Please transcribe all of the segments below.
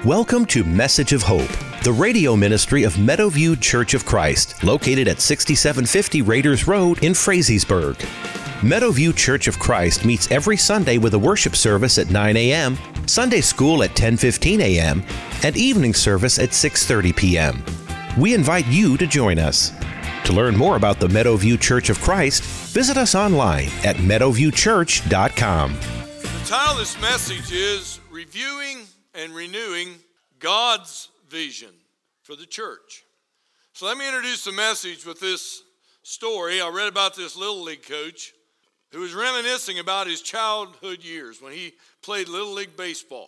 Welcome to Message of Hope, the radio ministry of Meadowview Church of Christ, located at 6750 Raiders Road in Frazeysburg. Meadowview Church of Christ meets every Sunday with a worship service at 9 a.m., Sunday school at 10:15 a.m., and evening service at 6:30 p.m. We invite you to join us. To learn more about the Meadowview Church of Christ, visit us online at meadowviewchurch.com. The title of this message is Reviewing and Renewing God's Vision for the Church. So let me introduce the message with this story. I read about this Little League coach who was reminiscing about his childhood years when he played Little League baseball.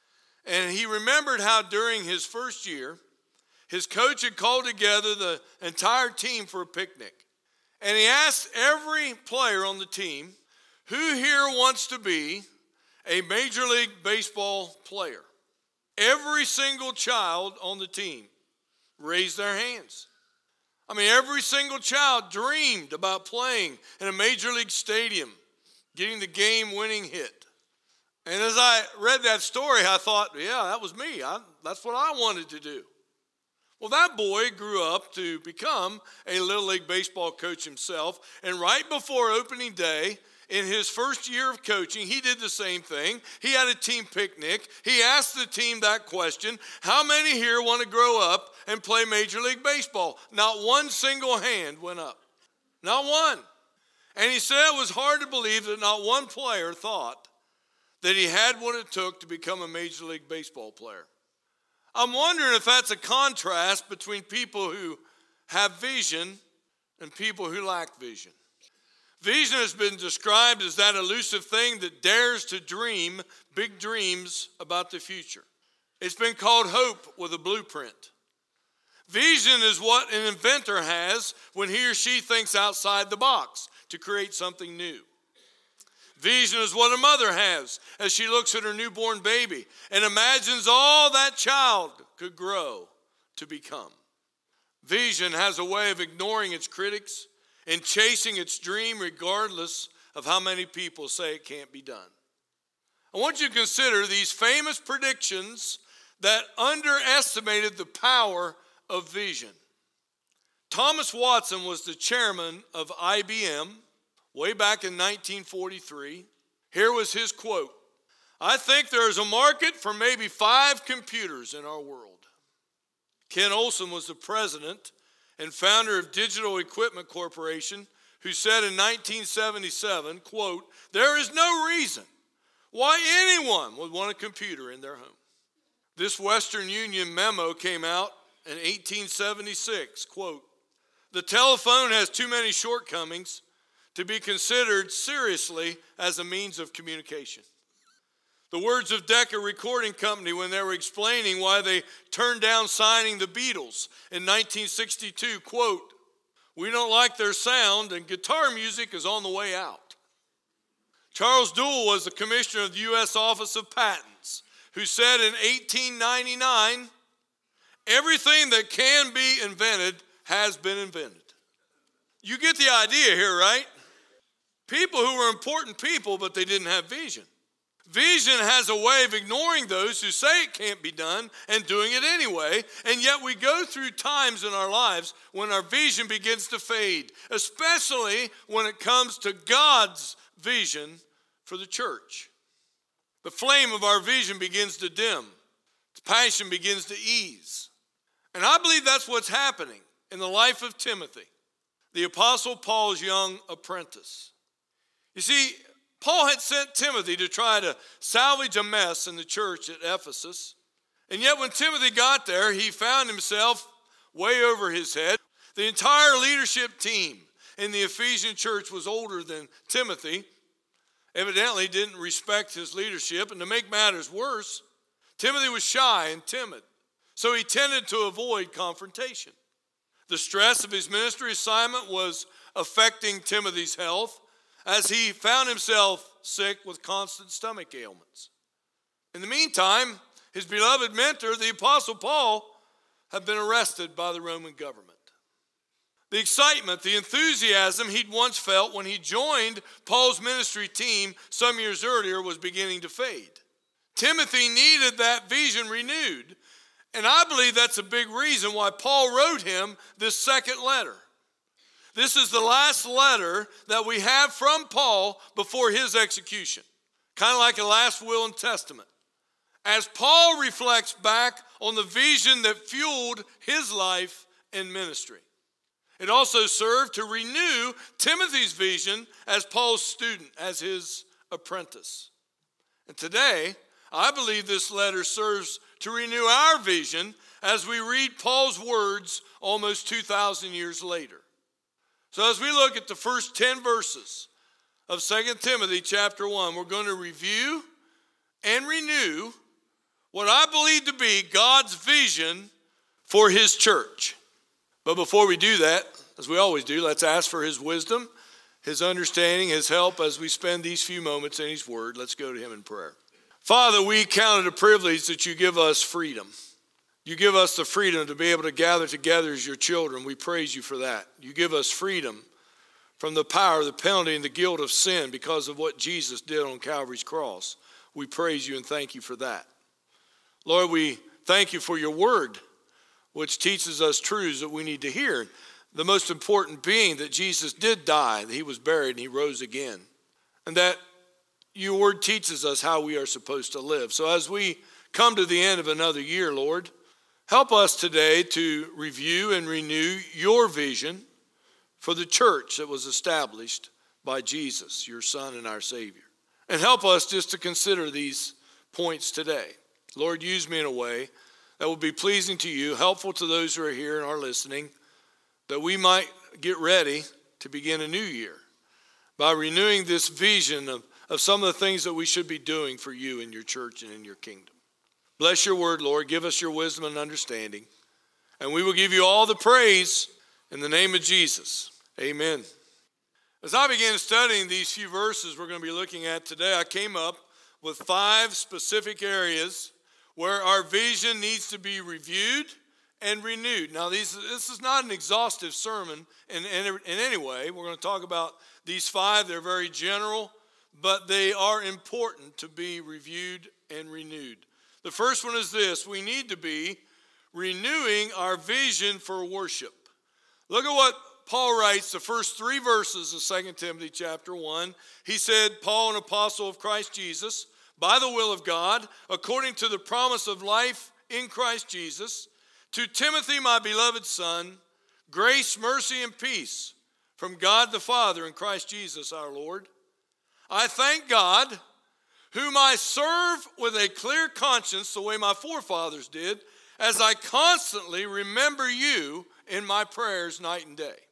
And he remembered how during his first year, his coach had called together the entire team for a picnic. And he asked every player on the team, who here wants to be a Major League Baseball player? Every single child on the team raised their hands. I mean, every single child dreamed about playing in a Major League stadium, getting the game-winning hit. And as I read that story, I thought, yeah, that was me. That's what I wanted to do. Well, that boy grew up to become a Little League baseball coach himself. And right before opening day, in his first year of coaching, he did the same thing. He had a team picnic. He asked the team that question, how many here want to grow up and play Major League Baseball? Not one single hand went up. Not one. And he said it was hard to believe that not one player thought that he had what it took to become a Major League Baseball player. I'm wondering if that's a contrast between people who have vision and people who lack vision. Vision has been described as that elusive thing that dares to dream big dreams about the future. It's been called hope with a blueprint. Vision is what an inventor has when he or she thinks outside the box to create something new. Vision is what a mother has as she looks at her newborn baby and imagines all that child could grow to become. Vision has a way of ignoring its critics and chasing its dream regardless of how many people say it can't be done. I want you to consider these famous predictions that underestimated the power of vision. Thomas Watson was the chairman of IBM way back in 1943. Here was his quote: "I think there is a market for maybe 5 computers in our world." Ken Olsen was the president and founder of Digital Equipment Corporation, who said in 1977, quote, "There is no reason why anyone would want a computer in their home." This Western Union memo came out in 1876, quote, "The telephone has too many shortcomings to be considered seriously as a means of communication." The words of Decca Recording Company when they were explaining why they turned down signing the Beatles in 1962, quote, "We don't like their sound and guitar music is on the way out." Charles Duell was the commissioner of the U.S. Office of Patents, who said in 1899, "Everything that can be invented has been invented." You get the idea here, right? People who were important people, but they didn't have vision. Vision has a way of ignoring those who say it can't be done and doing it anyway, and yet we go through times in our lives when our vision begins to fade, especially when it comes to God's vision for the church. The flame of our vision begins to dim. The passion begins to ease. And I believe that's what's happening in the life of Timothy, the Apostle Paul's young apprentice. You see, Paul had sent Timothy to try to salvage a mess in the church at Ephesus. And yet when Timothy got there, he found himself way over his head. The entire leadership team in the Ephesian church was older than Timothy, evidently didn't respect his leadership. And to make matters worse, Timothy was shy and timid, so he tended to avoid confrontation. The stress of his ministry assignment was affecting Timothy's health, as he found himself sick with constant stomach ailments. In the meantime, his beloved mentor, the Apostle Paul, had been arrested by the Roman government. The excitement, the enthusiasm he'd once felt when he joined Paul's ministry team some years earlier was beginning to fade. Timothy needed that vision renewed. And I believe that's a big reason why Paul wrote him this second letter. This is the last letter that we have from Paul before his execution. Kind of like a last will and testament. As Paul reflects back on the vision that fueled his life and ministry. It also served to renew Timothy's vision as Paul's student, as his apprentice. And today, I believe this letter serves to renew our vision as we read Paul's words almost 2,000 years later. So as we look at the first 10 verses of 2 Timothy chapter 1, we're going to review and renew what I believe to be God's vision for his church. But before we do that, as we always do, let's ask for his wisdom, his understanding, his help as we spend these few moments in his word. Let's go to him in prayer. Father, we count it a privilege that you give us freedom. You give us the freedom to be able to gather together as your children. We praise you for that. You give us freedom from the power, the penalty, and the guilt of sin because of what Jesus did on Calvary's cross. We praise you and thank you for that. Lord, we thank you for your word, which teaches us truths that we need to hear. The most important being that Jesus did die, that he was buried, and he rose again. And that your word teaches us how we are supposed to live. So as we come to the end of another year, Lord, help us today to review and renew your vision for the church that was established by Jesus, your Son and our Savior. And help us just to consider these points today. Lord, use me in a way that will be pleasing to you, helpful to those who are here and are listening, that we might get ready to begin a new year by renewing this vision of some of the things that we should be doing for you in your church and in your kingdom. Bless your word, Lord. Give us your wisdom and understanding. And we will give you all the praise in the name of Jesus. Amen. As I began studying these few verses we're going to be looking at today, I came up with 5 specific areas where our vision needs to be reviewed and renewed. Now, this is not an exhaustive sermon in any way. We're going to talk about these 5. They're very general, but they are important to be reviewed and renewed. The first one is this: we need to be renewing our vision for worship. Look at what Paul writes, the first 3 verses of 2 Timothy chapter 1. He said, Paul, an apostle of Christ Jesus, by the will of God, according to the promise of life in Christ Jesus, to Timothy, my beloved son, grace, mercy, and peace from God the Father and Christ Jesus our Lord. I thank God, whom I serve with a clear conscience, the way my forefathers did, as I constantly remember you in my prayers night and day.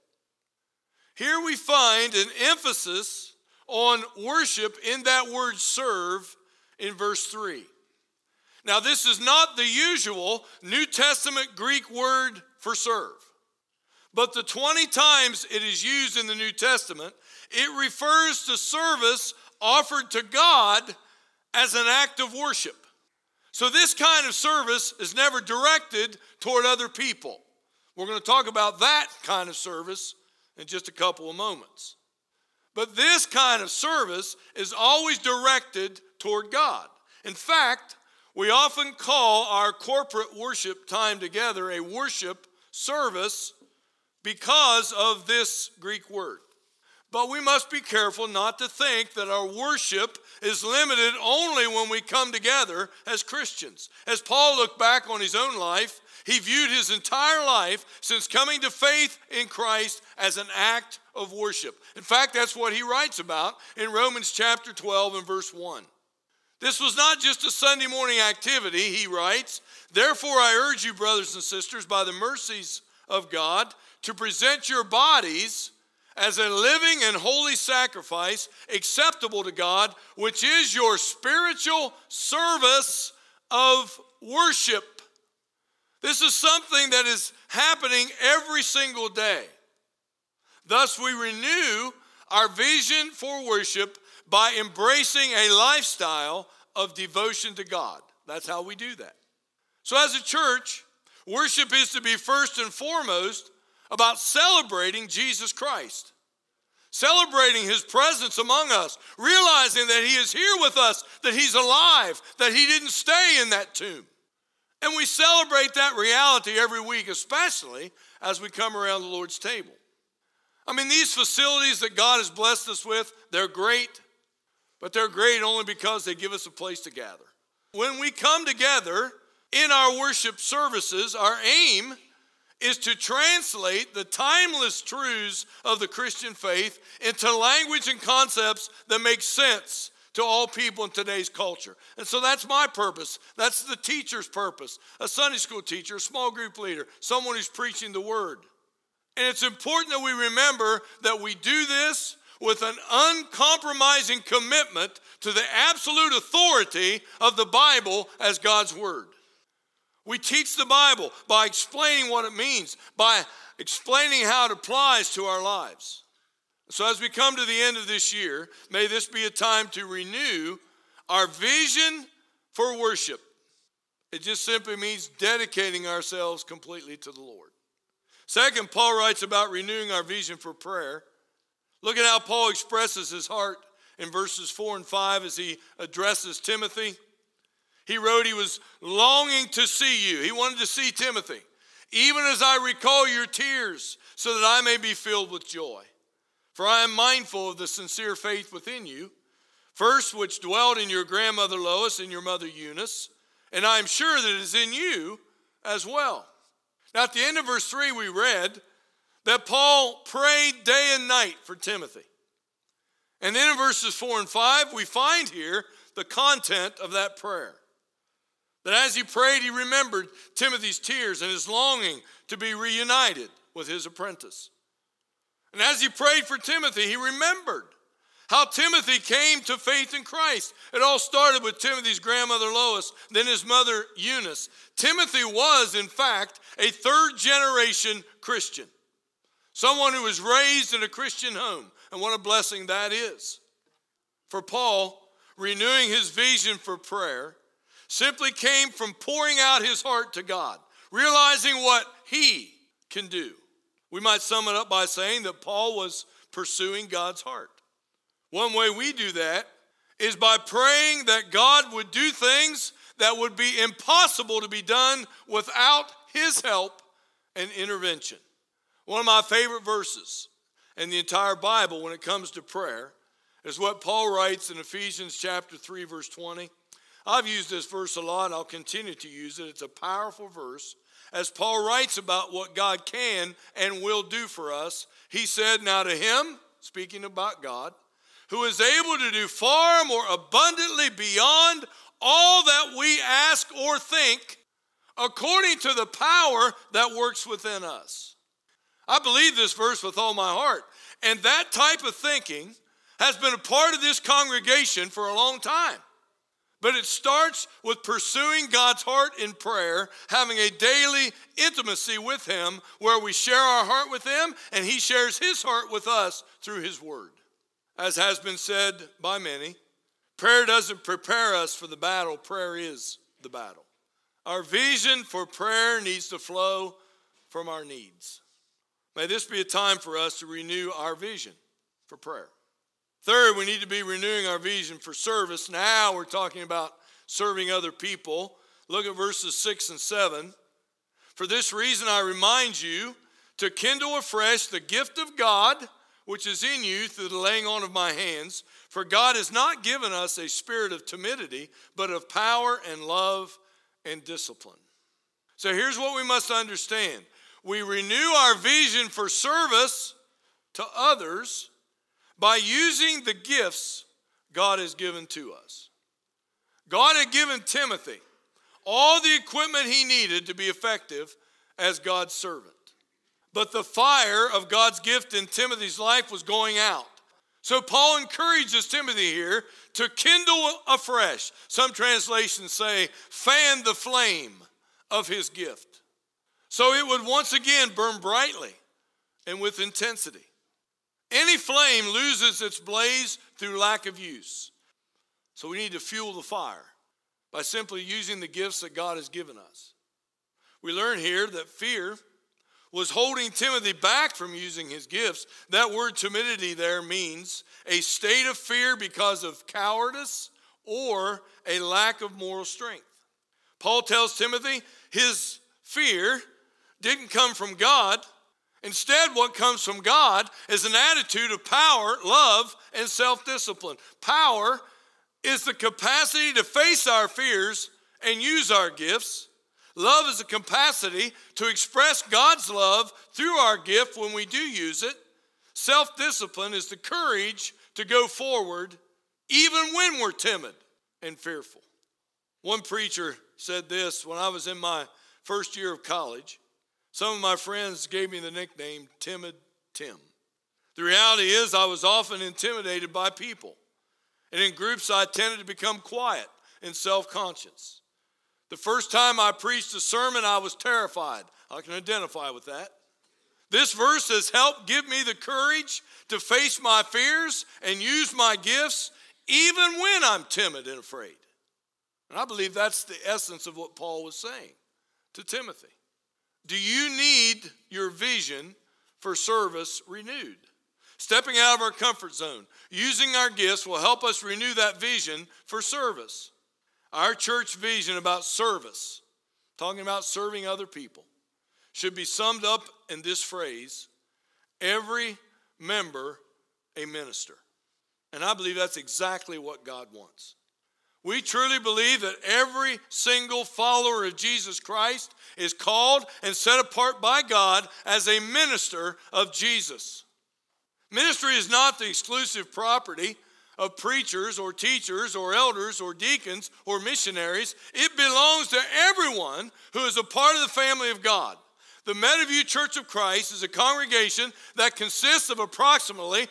Here we find an emphasis on worship in that word serve in verse 3. Now, this is not the usual New Testament Greek word for serve, but the 20 times it is used in the New Testament, it refers to service offered to God as an act of worship. So this kind of service is never directed toward other people. We're going to talk about that kind of service in just a couple of moments. But this kind of service is always directed toward God. In fact, we often call our corporate worship time together a worship service because of this Greek word. But we must be careful not to think that our worship is limited only when we come together as Christians. As Paul looked back on his own life, he viewed his entire life since coming to faith in Christ as an act of worship. In fact, that's what he writes about in Romans chapter 12 and verse 1. This was not just a Sunday morning activity, he writes. Therefore, I urge you, brothers and sisters, by the mercies of God, to present your bodies as a living and holy sacrifice acceptable to God, which is your spiritual service of worship. This is something that is happening every single day. Thus, we renew our vision for worship by embracing a lifestyle of devotion to God. That's how we do that. So as a church, worship is to be first and foremost about celebrating Jesus Christ. celebrating his presence among us, realizing that he is here with us, that he's alive, that he didn't stay in that tomb. And we celebrate that reality every week, especially as we come around the Lord's table. I mean, these facilities that God has blessed us with, they're great, but they're great only because they give us a place to gather. When we come together in our worship services, our aim is to translate the timeless truths of the Christian faith into language and concepts that make sense to all people in today's culture. And so that's my purpose. That's the teacher's purpose. A Sunday school teacher, a small group leader, someone who's preaching the word. And it's important that we remember that we do this with an uncompromising commitment to the absolute authority of the Bible as God's word. We teach the Bible by explaining what it means, by explaining how it applies to our lives. So as we come to the end of this year, may this be a time to renew our vision for worship. It just simply means dedicating ourselves completely to the Lord. Second, Paul writes about renewing our vision for prayer. Look at how Paul expresses his heart in verses 4 and 5 as he addresses Timothy. He wrote he was longing to see you. He wanted to see Timothy. Even as I recall your tears, so that I may be filled with joy. For I am mindful of the sincere faith within you, first which dwelled in your grandmother Lois and your mother Eunice, and I am sure that it is in you as well. Now at the end of verse 3 we read that Paul prayed day and night for Timothy. And then in verses 4 and 5 we find here the content of that prayer. That as he prayed, he remembered Timothy's tears and his longing to be reunited with his apprentice. And as he prayed for Timothy, he remembered how Timothy came to faith in Christ. It all started with Timothy's grandmother Lois, then his mother Eunice. Timothy was, in fact, a third-generation Christian. Someone who was raised in a Christian home. And what a blessing that is. For Paul, renewing his vision for prayer simply came from pouring out his heart to God, realizing what he can do. We might sum it up by saying that Paul was pursuing God's heart. One way we do that is by praying that God would do things that would be impossible to be done without his help and intervention. One of my favorite verses in the entire Bible when it comes to prayer is what Paul writes in Ephesians chapter 3, verse 20. I've used this verse a lot, and I'll continue to use it. It's a powerful verse. As Paul writes about what God can and will do for us, he said, now to him, speaking about God, who is able to do far more abundantly beyond all that we ask or think, according to the power that works within us. I believe this verse with all my heart. And that type of thinking has been a part of this congregation for a long time. But it starts with pursuing God's heart in prayer, having a daily intimacy with him where we share our heart with him and he shares his heart with us through his word. As has been said by many, prayer doesn't prepare us for the battle, prayer is the battle. Our vision for prayer needs to flow from our needs. May this be a time for us to renew our vision for prayer. Third, we need to be renewing our vision for service. Now we're talking about serving other people. Look at verses 6 and 7. For this reason I remind you to kindle afresh the gift of God, which is in you through the laying on of my hands. For God has not given us a spirit of timidity, but of power and love and discipline. So here's what we must understand. We renew our vision for service to others by using the gifts God has given to us. God had given Timothy all the equipment he needed to be effective as God's servant. But the fire of God's gift in Timothy's life was going out. So Paul encourages Timothy here to kindle afresh. Some translations say, fan the flame of his gift. So it would once again burn brightly and with intensity. Any flame loses its blaze through lack of use. So we need to fuel the fire by simply using the gifts that God has given us. We learn here that fear was holding Timothy back from using his gifts. That word timidity there means a state of fear because of cowardice or a lack of moral strength. Paul tells Timothy his fear didn't come from God. Instead, what comes from God is an attitude of power, love, and self-discipline. Power is the capacity to face our fears and use our gifts. Love is the capacity to express God's love through our gift when we do use it. Self-discipline is the courage to go forward even when we're timid and fearful. One preacher said this when I was in my first year of college. Some of my friends gave me the nickname Timid Tim. The reality is I was often intimidated by people. And in groups I tended to become quiet and self-conscious. The first time I preached a sermon, I was terrified. I can identify with that. This verse has helped give me the courage to face my fears and use my gifts even when I'm timid and afraid. And I believe that's the essence of what Paul was saying to Timothy. Do you need your vision for service renewed? Stepping out of our comfort zone, using our gifts will help us renew that vision for service. Our church vision about service, talking about serving other people, should be summed up in this phrase: every member a minister. And I believe that's exactly what God wants. We truly believe that every single follower of Jesus Christ is called and set apart by God as a minister of Jesus. Ministry is not the exclusive property of preachers or teachers or elders or deacons or missionaries. It belongs to everyone who is a part of the family of God. The Meadowview Church of Christ is a congregation that consists of approximately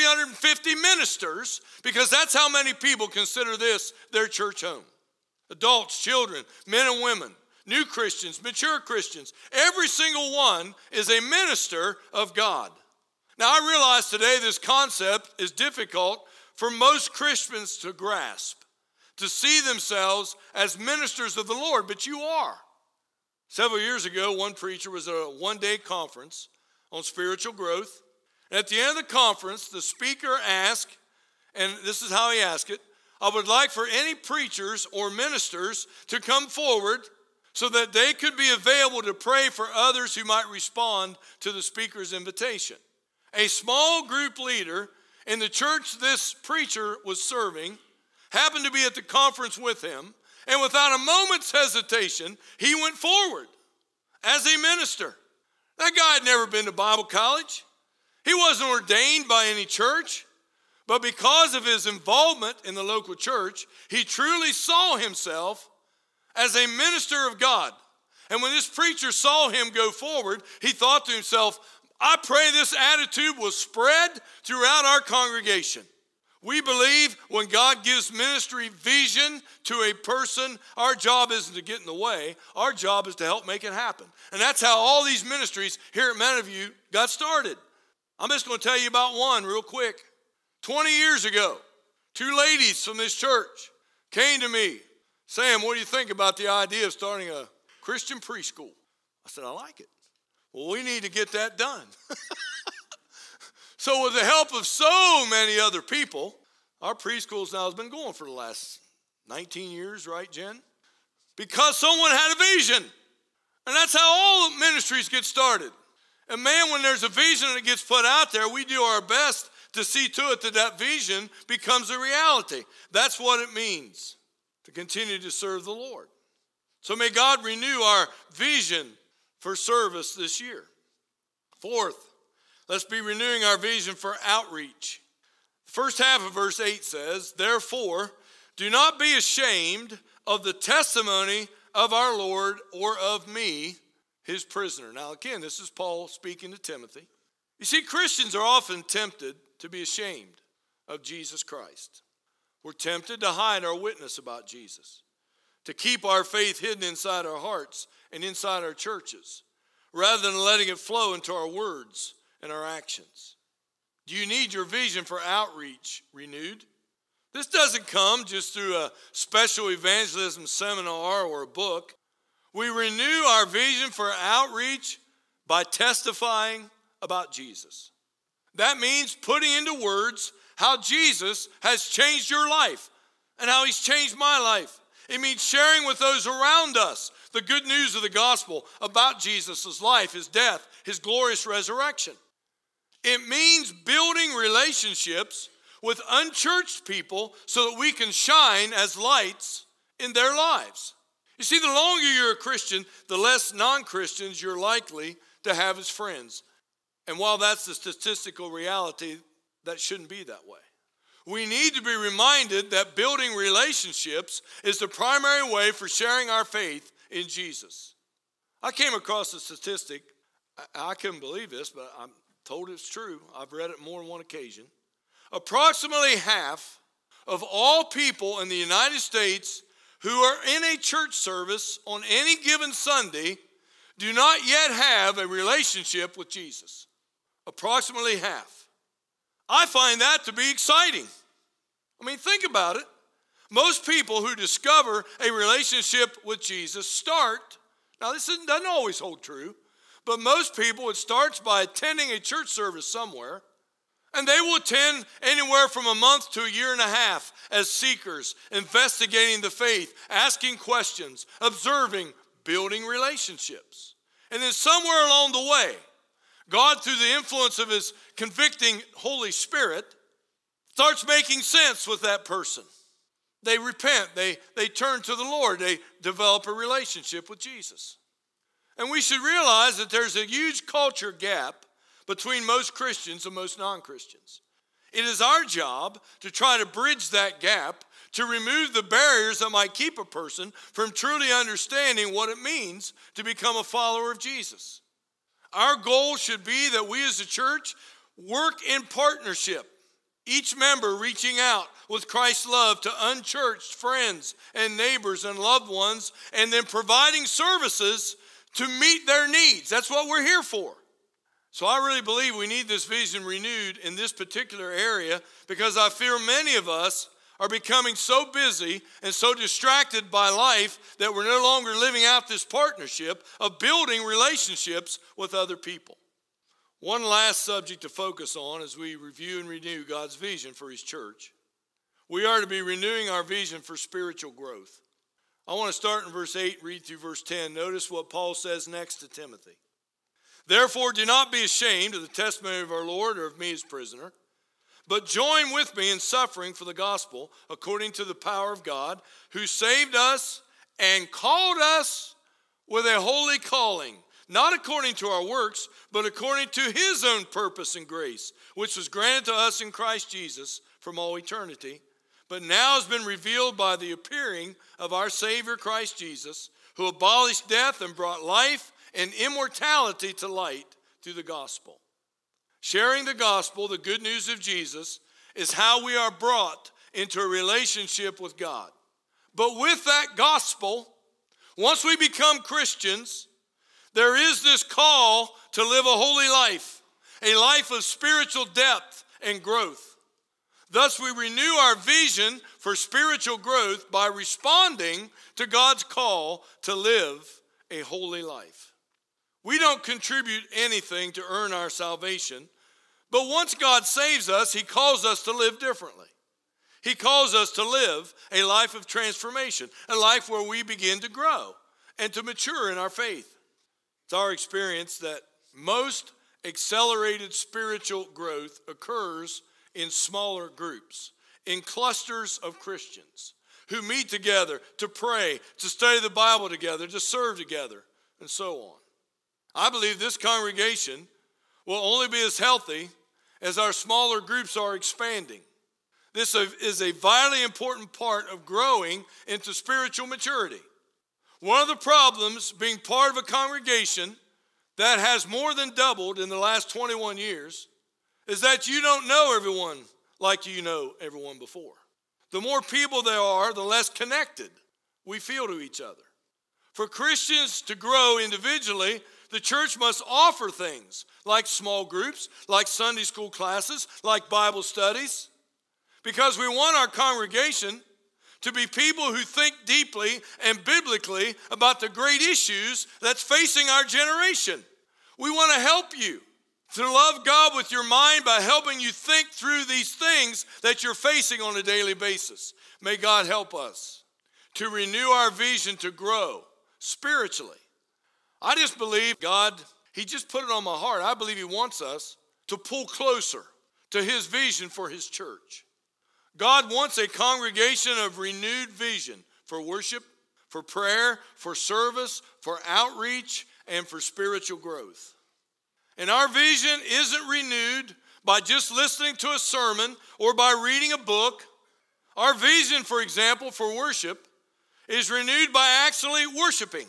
350 ministers, because that's how many people consider this their church home. Adults, children, men and women, new Christians, mature Christians, every single one is a minister of God. Now, I realize today this concept is difficult for most Christians to grasp, to see themselves as ministers of the Lord, but you are. Several years ago, one preacher was at a one-day conference on spiritual growth. And at the end of the conference, the speaker asked, and this is how he asked it: I would like for any preachers or ministers to come forward so that they could be available to pray for others who might respond to the speaker's invitation. A small group leader in the church this preacher was serving happened to be at the conference with him, and without a moment's hesitation, he went forward as a minister. That guy had never been to Bible college. He wasn't ordained by any church, but because of his involvement in the local church, he truly saw himself as a minister of God. And when this preacher saw him go forward, he thought to himself, I pray this attitude will spread throughout our congregation. We believe when God gives ministry vision to a person, our job isn't to get in the way. Our job is to help make it happen. And that's how all these ministries here at Meadowview got started. I'm just going to tell you about one real quick. 20 years ago, two ladies from this church came to me. Sam, what do you think about the idea of starting a Christian preschool? I said, I like it. Well, we need to get that done. So with the help of so many other people, our preschools now has been going for the last 19 years, right, Jen? Because someone had a vision. And that's how all ministries get started. And man, when there's a vision that gets put out there, we do our best to see to it that that vision becomes a reality. That's what it means to continue to serve the Lord. So may God renew our vision for service this year. Fourth, let's be renewing our vision for outreach. The first half of verse 8 says, therefore, do not be ashamed of the testimony of our Lord or of me, his prisoner. Now again, this is Paul speaking to Timothy. You see, Christians are often tempted to be ashamed of Jesus Christ. We're tempted to hide our witness about Jesus, to keep our faith hidden inside our hearts and inside our churches, rather than letting it flow into our words and our actions. Do you need your vision for outreach renewed? This doesn't come just through a special evangelism seminar or a book. We renew our vision for outreach by testifying about Jesus. That means putting into words how Jesus has changed your life and how he's changed my life. It means sharing with those around us the good news of the gospel about Jesus' life, his death, his glorious resurrection. It means building relationships with unchurched people so that we can shine as lights in their lives. You see, the longer you're a Christian, the less non-Christians you're likely to have as friends. And while that's the statistical reality, that shouldn't be that way. We need to be reminded that building relationships is the primary way for sharing our faith in Jesus. I came across a statistic. I couldn't believe this, but I'm told it's true. I've read it more than one occasion. Approximately half of all people in the United States who are in a church service on any given Sunday do not yet have a relationship with Jesus. Approximately half. I find that to be exciting. I mean, think about it. Most people who discover a relationship with Jesus start, now this doesn't always hold true, but most people, it starts by attending a church service somewhere, and they will attend anywhere from a month to a year and a half as seekers, investigating the faith, asking questions, observing, building relationships. And then somewhere along the way, God, through the influence of his convicting Holy Spirit, starts making sense with that person. They repent, they turn to the Lord, they develop a relationship with Jesus. And we should realize that there's a huge culture gap between most Christians and most non-Christians. It is our job to try to bridge that gap, to remove the barriers that might keep a person from truly understanding what it means to become a follower of Jesus. Our goal should be that we as a church work in partnership, each member reaching out with Christ's love to unchurched friends and neighbors and loved ones, and then providing services to meet their needs. That's what we're here for. So I really believe we need this vision renewed in this particular area, because I fear many of us are becoming so busy and so distracted by life that we're no longer living out this partnership of building relationships with other people. One last subject to focus on as we review and renew God's vision for his church. We are to be renewing our vision for spiritual growth. I want to start in verse 8, read through verse 10. Notice what Paul says next to Timothy. Therefore, do not be ashamed of the testimony of our Lord or of me as prisoner, but join with me in suffering for the gospel according to the power of God, who saved us and called us with a holy calling, not according to our works, but according to his own purpose and grace, which was granted to us in Christ Jesus from all eternity, but now has been revealed by the appearing of our Savior Christ Jesus, who abolished death and brought life and immortality to light through the gospel. Sharing the gospel, the good news of Jesus, is how we are brought into a relationship with God. But with that gospel, once we become Christians, there is this call to live a holy life, a life of spiritual depth and growth. Thus, we renew our vision for spiritual growth by responding to God's call to live a holy life. We don't contribute anything to earn our salvation, but once God saves us, he calls us to live differently. He calls us to live a life of transformation, a life where we begin to grow and to mature in our faith. It's our experience that most accelerated spiritual growth occurs in smaller groups, in clusters of Christians who meet together to pray, to study the Bible together, to serve together, and so on. I believe this congregation will only be as healthy as our smaller groups are expanding. This is a vitally important part of growing into spiritual maturity. One of the problems being part of a congregation that has more than doubled in the last 21 years is that you don't know everyone like you know everyone before. The more people there are, the less connected we feel to each other. For Christians to grow individually, the church must offer things like small groups, like Sunday school classes, like Bible studies, because we want our congregation to be people who think deeply and biblically about the great issues that's facing our generation. We want to help you to love God with your mind by helping you think through these things that you're facing on a daily basis. May God help us to renew our vision to grow spiritually. I just believe God, He just put it on my heart. I believe He wants us to pull closer to His vision for His church. God wants a congregation of renewed vision for worship, for prayer, for service, for outreach, and for spiritual growth. And our vision isn't renewed by just listening to a sermon or by reading a book. Our vision, for example, for worship is renewed by actually worshiping,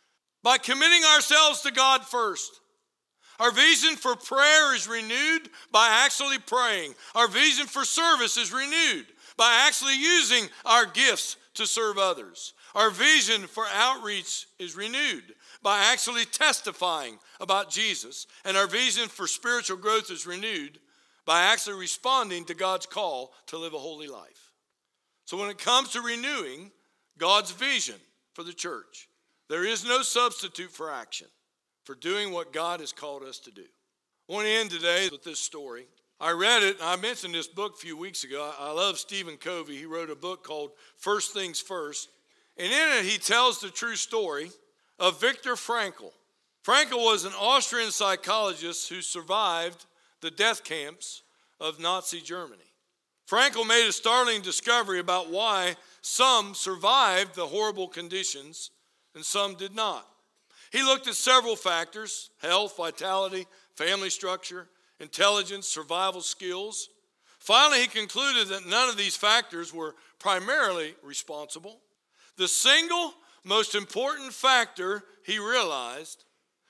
by committing ourselves to God first. Our vision for prayer is renewed by actually praying. Our vision for service is renewed by actually using our gifts to serve others. Our vision for outreach is renewed by actually testifying about Jesus. And our vision for spiritual growth is renewed by actually responding to God's call to live a holy life. So when it comes to renewing God's vision for the church, there is no substitute for action, for doing what God has called us to do. I want to end today with this story. I read it, and I mentioned this book a few weeks ago. I love Stephen Covey. He wrote a book called First Things First. And in it, he tells the true story of Viktor Frankl. Frankl was an Austrian psychologist who survived the death camps of Nazi Germany. Frankl made a startling discovery about why some survived the horrible conditions and some did not. He looked at several factors: health, vitality, family structure, intelligence, survival skills. Finally, he concluded that none of these factors were primarily responsible. The single most important factor, he realized,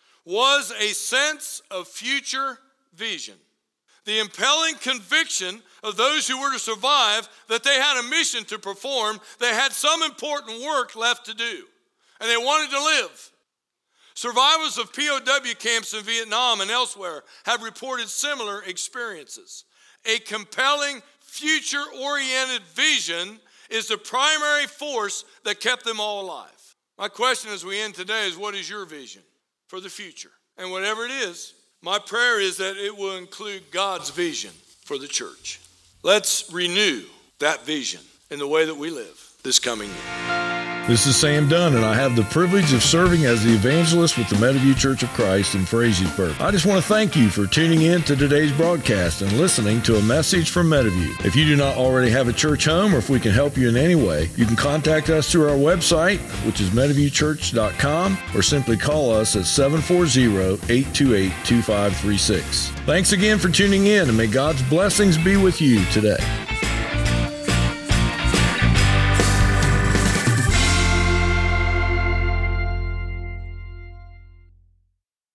was a sense of future vision. The impelling conviction of those who were to survive that they had a mission to perform, they had some important work left to do, and they wanted to live. Survivors of POW camps in Vietnam and elsewhere have reported similar experiences. A compelling, future-oriented vision is the primary force that kept them all alive. My question as we end today is, what is your vision for the future? And whatever it is, my prayer is that it will include God's vision for the church. Let's renew that vision in the way that we live this coming year. This is Sam Dunn, and I have the privilege of serving as the evangelist with the Meadowview Church of Christ in Frazeysburg. I just want to thank you for tuning in to today's broadcast and listening to a message from Meadowview. If you do not already have a church home, or if we can help you in any way, you can contact us through our website, which is meadowviewchurch.com, or simply call us at 740-828-2536. Thanks again for tuning in, and may God's blessings be with you today.